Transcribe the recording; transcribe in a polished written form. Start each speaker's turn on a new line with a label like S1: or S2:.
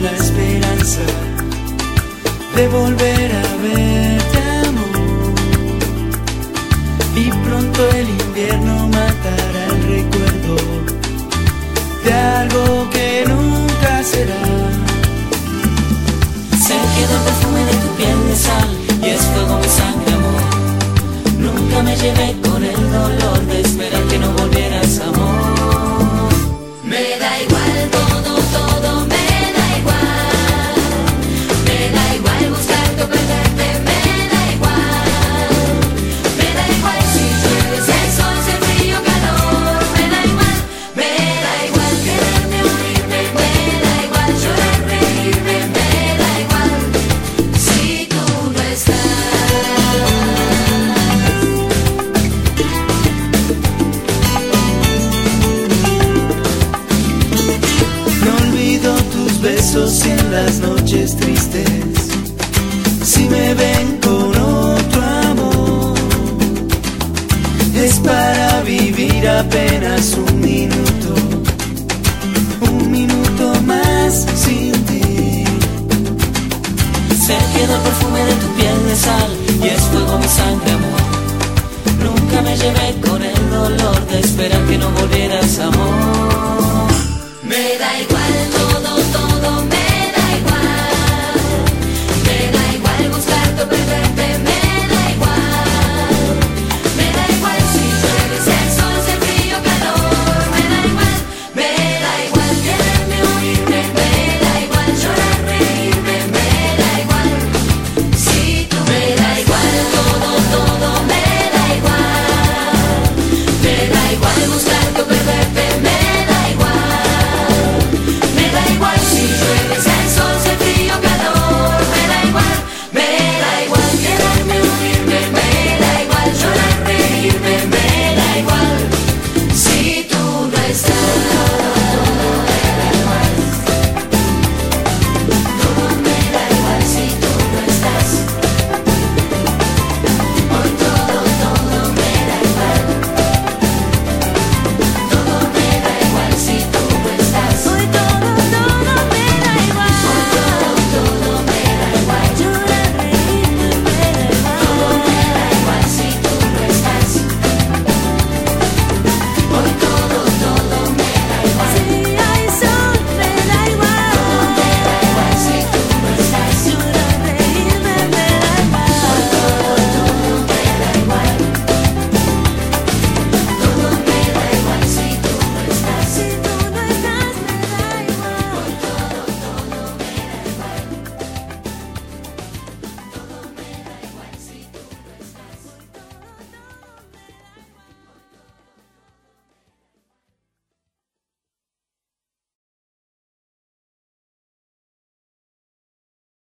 S1: la esperanza de volver a verte, amor. Y pronto el invierno matará el recuerdo de algo que nunca será. Se queda el perfume de tu piel de sal y es fuego mi sangre, amor. Nunca me llevé con el dolor de esperar que no volvieras, amor.
S2: Me da igual todo, todo me da igual. Me da igual buscarte o perderte, me da igual. Me da igual si llueve, si hay sol, si hay frío, calor. Me da igual quererme o irme. Me da igual llorar, reírme, me da igual si tú no estás.
S1: No olvido tus besos y en las noches tristes, si me ven con otro amor, es para vivir apenas un minuto más sin ti. Se queda el perfume de tu piel de sal y es fuego mi sangre, amor. Nunca me llevé con el dolor de esperar que no volvieras, amor.
S2: Me da igual todo.